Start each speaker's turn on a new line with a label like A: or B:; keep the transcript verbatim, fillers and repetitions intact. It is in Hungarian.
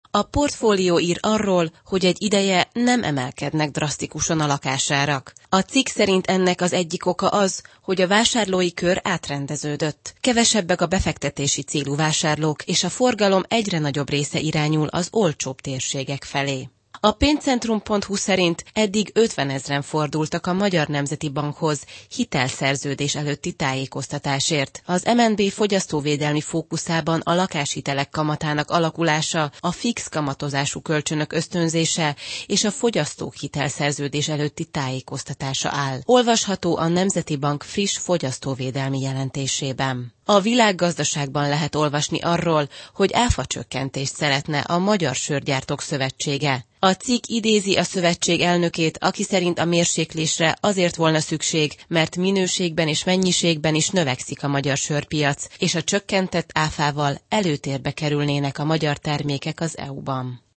A: A portfólió ír arról, hogy egy ideje nem emelkednek drasztikusan a lakásárak. A cikk szerint ennek az egyik oka az, hogy a vásárlói kör átrendeződött. Kevesebbek a befektetési célú vásárlók, és a forgalom egyre nagyobb része irányul az olcsóbb térségek felé. A pénzcentrum pont hu szerint eddig ötvenezren fordultak a Magyar Nemzeti Bankhoz hitelszerződés előtti tájékoztatásért. Az em en bé fogyasztóvédelmi fókuszában a lakáshitelek kamatának alakulása, a fix kamatozású kölcsönök ösztönzése és a fogyasztók hitelszerződés előtti tájékoztatása áll. Olvasható a Nemzeti Bank friss fogyasztóvédelmi jelentésében. A Világgazdaságban lehet olvasni arról, hogy áfacsökkentést szeretne a Magyar Sörgyártók Szövetsége. A cikk idézi a szövetség elnökét, aki szerint a mérséklésre azért volna szükség, mert minőségben és mennyiségben is növekszik a magyar sörpiac, és a csökkentett áfával előtérbe kerülnének a magyar termékek az é u-ban.